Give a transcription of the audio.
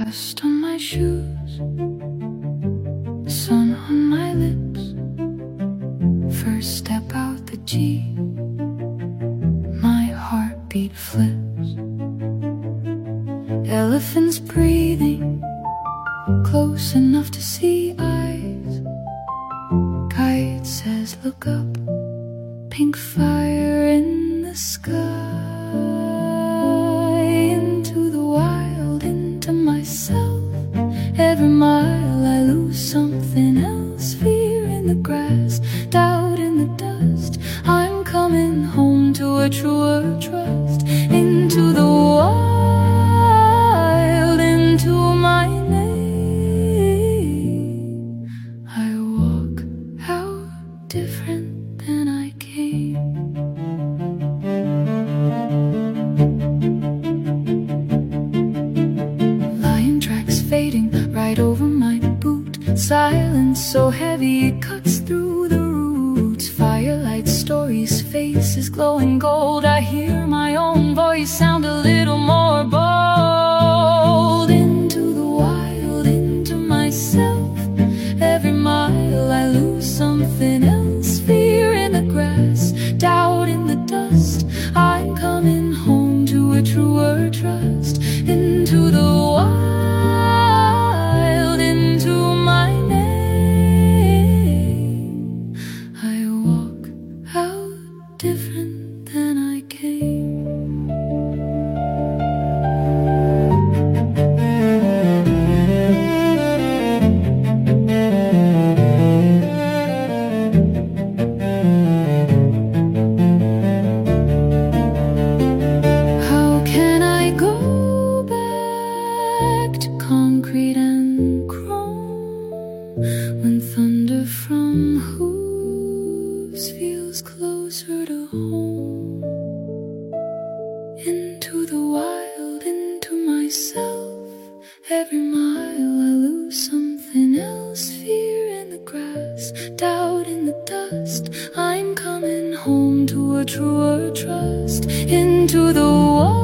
Dust on my shoes, sun on my lips. First step out the Jeep, my heartbeat flips. Elephants breathing, close enough to see eyes. Guide says look up, pink fire in the sky. Into the wild, into myself. Every mile I lose something else. Fear in the grass, doubt in the dust. I'm coming home to a truer trust. Into the wild, into my name. I walk out different than I came. Lion tracks fading right over my boot. Silence so heavy it cuts through the roots. Firelight stories, faces glowing gold. I hear my own voice sound a little more bold. Into the wild, into myself. Every mile I lose something else. Fear in the grass, doubt in the dust. I'm coming home to a truer trust. Into the wild, into my name. I walk out different than I came. Concrete and chrome, when thunder from hooves feels closer to home. Into the wild, into myself. Every mile I lose something else. Fear in the grass, doubt in the dust. I'm coming home to a truer trust. Into the wild,